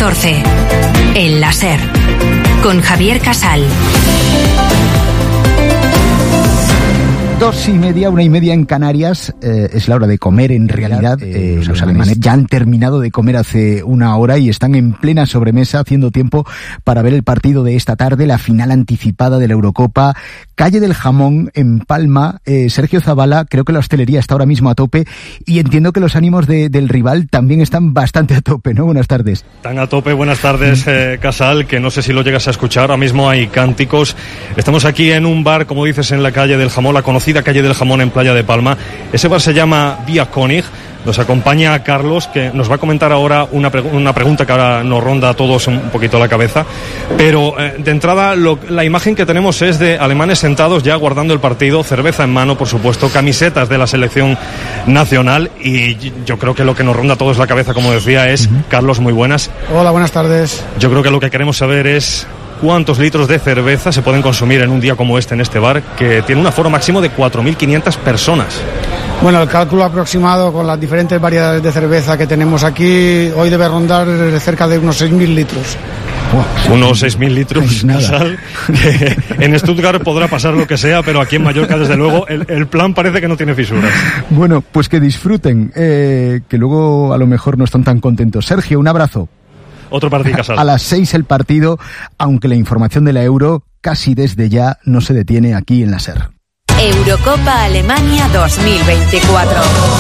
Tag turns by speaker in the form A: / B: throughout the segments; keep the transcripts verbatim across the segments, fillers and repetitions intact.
A: catorce. El láser. Con Javier Casal.
B: Dos y media, una y media en Canarias, eh, es la hora de comer en realidad. Eh, los, los alemanes ya han terminado de comer hace una hora y están en plena sobremesa haciendo tiempo para ver el partido de esta tarde, la final anticipada de la Eurocopa. Calle del Jamón, en Palma. Eh, Sergio Zabala, creo que la hostelería está ahora mismo a tope y entiendo que los ánimos de, del rival también están bastante a tope, ¿no? Buenas tardes.
C: Están a tope, buenas tardes, eh, Casal, que no sé si lo llegas a escuchar, ahora mismo hay cánticos. Estamos aquí en un bar, como dices, en la Calle del Jamón, la conocida Calle del Jamón en Playa de Palma. Ese bar se llama Vía König. Nos acompaña Carlos, que nos va a comentar ahora una, pregu- una pregunta que ahora nos ronda a todos un poquito la cabeza. Pero eh, de entrada, lo, la imagen que tenemos es de alemanes sentados ya guardando el partido, cerveza en mano, por supuesto, camisetas de la selección nacional. Y yo creo que lo que nos ronda a todos la cabeza, como decía, es, uh-huh. Carlos, muy buenas.
D: Hola, buenas tardes.
C: Yo creo que lo que queremos saber es cuántos litros de cerveza se pueden consumir en un día como este en este bar, que tiene un aforo máximo de cuatro mil quinientas personas.
D: Bueno, el cálculo aproximado con las diferentes variedades de cerveza que tenemos aquí hoy debe rondar cerca de unos seis mil litros.
C: Wow, unos seis mil litros, Casal, que en Stuttgart podrá pasar lo que sea, pero aquí en Mallorca, desde luego, el, el plan parece que no tiene fisuras.
B: Bueno, pues que disfruten, eh, que luego a lo mejor no están tan contentos. Sergio, un abrazo.
C: Otro partido, Casal.
B: A las seis el partido, aunque la información de la Euro casi desde ya no se detiene aquí en la SER.
A: Eurocopa Alemania dos mil veinticuatro.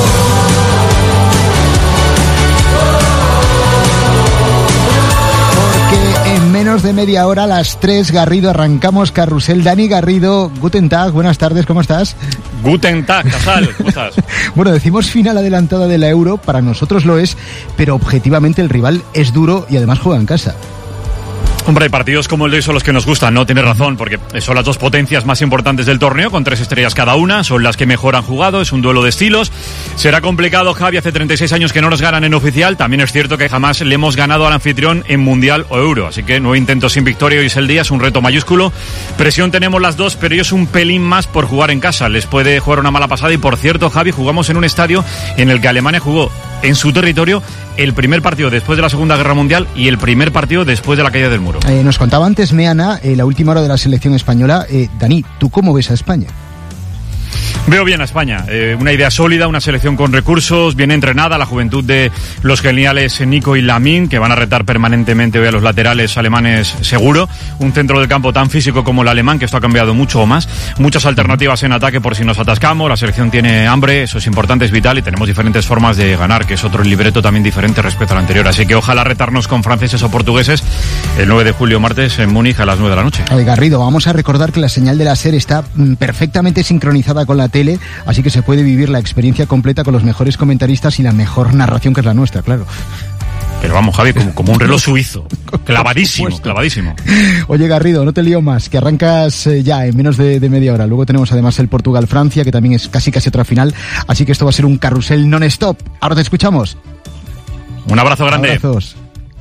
B: Porque en menos de media hora, a las tres, Garrido, arrancamos carrusel. Dani Garrido, Guten Tag, buenas tardes, ¿cómo estás?
E: Guten Tag, Casal, ¿cómo estás?
B: Bueno, decimos final adelantada de la Euro, para nosotros lo es, pero objetivamente el rival es duro y además juega en casa.
E: Hombre, partidos como el de hoy son los que nos gustan, no tienes razón, porque son las dos potencias más importantes del torneo, con tres estrellas cada una, son las que mejor han jugado, es un duelo de estilos. Será complicado, Javi, hace treinta y seis años que no nos ganan en oficial, también es cierto que jamás le hemos ganado al anfitrión en Mundial o Euro, así que nueve intentos sin victoria, hoy es el día, es un reto mayúsculo. Presión tenemos las dos, pero ellos un pelín más por jugar en casa, les puede jugar una mala pasada, y por cierto, Javi, jugamos en un estadio en el que Alemania jugó en su territorio el primer partido después de la Segunda Guerra Mundial y el primer partido después de la caída del muro.
B: Eh, nos contaba antes Meana, eh, la última hora de la selección española. Eh, Dani, ¿tú cómo ves a España?
E: Veo bien a España, eh, una idea sólida, una selección con recursos, bien entrenada, la juventud de los geniales Nico y Lamine, que van a retar permanentemente hoy a los laterales alemanes seguro, un centro del campo tan físico como el alemán, que esto ha cambiado mucho o más, muchas alternativas en ataque por si nos atascamos, la selección tiene hambre, eso es importante, es vital, y tenemos diferentes formas de ganar, que es otro libreto también diferente respecto al anterior, así que ojalá retarnos con franceses o portugueses el nueve de julio, martes, en Múnich a las nueve de la noche.
B: Oye, Garrido, vamos a recordar que la señal de la SER está mm, perfectamente sincronizada con la tele, así que se puede vivir la experiencia completa con los mejores comentaristas y la mejor narración, que es la nuestra, claro.
E: Pero vamos, Javi, como, como un reloj suizo, clavadísimo, clavadísimo.
B: Oye, Garrido, no te lío más, que arrancas eh, ya en menos de, de media hora. Luego tenemos además el Portugal-Francia, que también es casi casi otra final, así que esto va a ser un carrusel non-stop. Ahora te escuchamos.
E: Un abrazo grande.
B: Abrazos.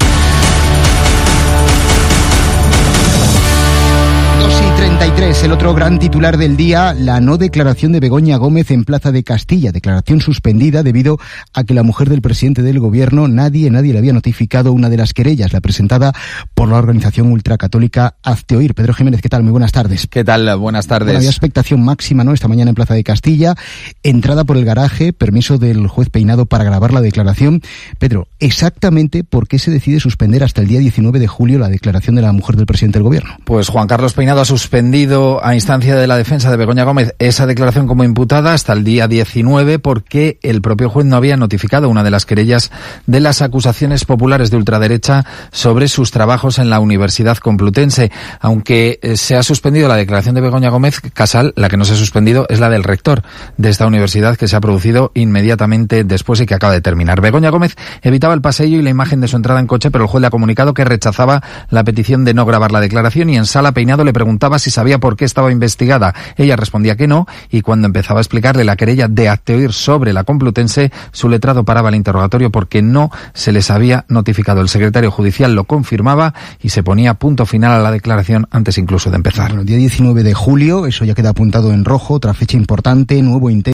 B: treinta y tres, el otro gran titular del día, la no declaración de Begoña Gómez en Plaza de Castilla, declaración suspendida debido a que la mujer del presidente del gobierno, nadie, nadie le había notificado una de las querellas, la presentada por la organización ultracatólica Hazte Oír. Pedro Jiménez, ¿qué tal? Muy buenas tardes.
F: ¿Qué tal? Buenas tardes.
B: Bueno, había expectación máxima, ¿no?, esta mañana en Plaza de Castilla, entrada por el garaje, permiso del juez Peinado para grabar la declaración. Pedro, exactamente por qué se decide suspender hasta el día diecinueve de julio la declaración de la mujer del presidente del gobierno.
F: Pues Juan Carlos Peinado ha suspendido suspendido a instancia de la defensa de Begoña Gómez esa declaración como imputada hasta el día diecinueve porque el propio juez no había notificado una de las querellas de las acusaciones populares de ultraderecha sobre sus trabajos en la Universidad Complutense. Aunque se ha suspendido la declaración de Begoña Gómez, Casal, la que no se ha suspendido es la del rector de esta universidad, que se ha producido inmediatamente después y que acaba de terminar. Begoña Gómez evitaba el pasillo y la imagen de su entrada en coche, pero el juez le ha comunicado que rechazaba la petición de no grabar la declaración, y en sala Peinado le preguntaba si sabía por qué estaba investigada. Ella respondía que no, y cuando empezaba a explicarle la querella de Hazte Oír sobre la Complutense, su letrado paraba el interrogatorio porque no se les había notificado. El secretario judicial lo confirmaba y se ponía punto final a la declaración antes incluso de empezar.
B: Bueno, el día diecinueve de julio, eso ya queda apuntado en rojo, otra fecha importante, nuevo intento